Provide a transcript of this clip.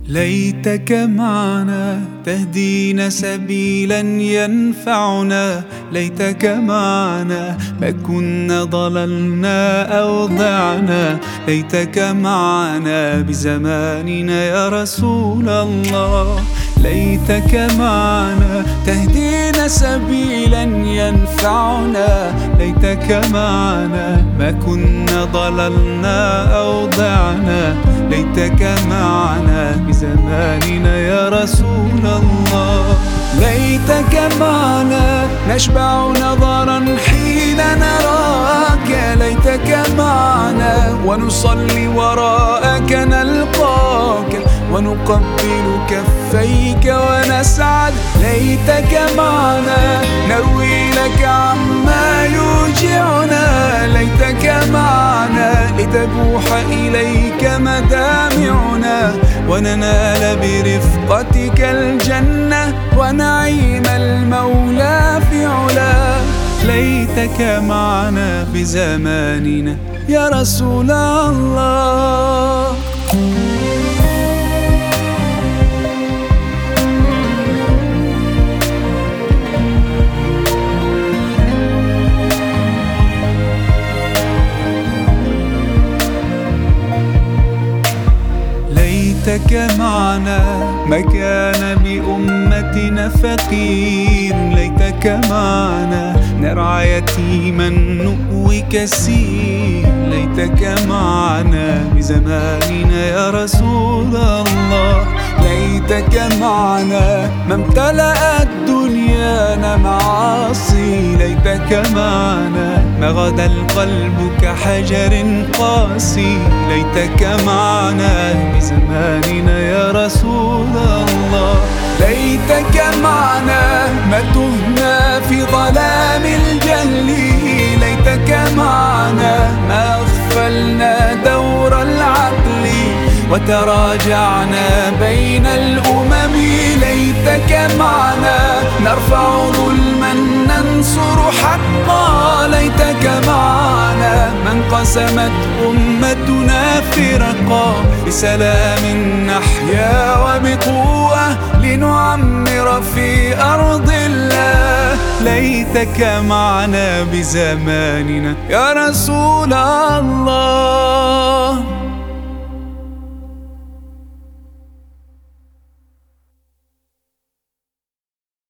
ليتك معنا تهدينا سبيلا ينفعنا، ليتك معنا ما كنا ضللنا أو ضعنا، ليتك معنا بزماننا يا رسول الله. ليتك معنا تهدينا سبيلا ينفعنا، ليتك معنا ما كنا ضللنا أو ضعنا، ليتك معنا بزماننا يا رسول الله. ليتك معنا نشبع نظرا حين نراك، ليتك معنا ونصلي وراءك نلقاك ونقبل كفيك ونسعد، ليتك معنا نروي لك عما يوجعنا، ليتك معنا لتبوح إليك مدامعنا وننال برفقتك الجنة ونعيم المولى في علاه. ليتك معنا بزماننا يا رسول الله. ليتك معنا ما كان بأمتنا فقير، ليتك معنا نرعى يتيما نؤوي كسير، ليتك معنا بزماننا يا رسول الله. ليتك معنا ما امتلأت دنيانا معاصي، ليتك معنا ما غدا القلب كحجر قاسي، ليتك معنا بزماننا يا رسول الله. ليتك معنا ما تهنا في ظلام الجهل، ليتك معنا ما أغفلنا دور العقل وتراجعنا بين الأمم، ليتك معنا نرفع ظلما ننصر حقا، ليتك معنا ما انقسمت أمتنا فرقا، بسلام نحيا وبقوة لنعمر في أرض الله. ليتك معنا بزماننا يا رسول الله.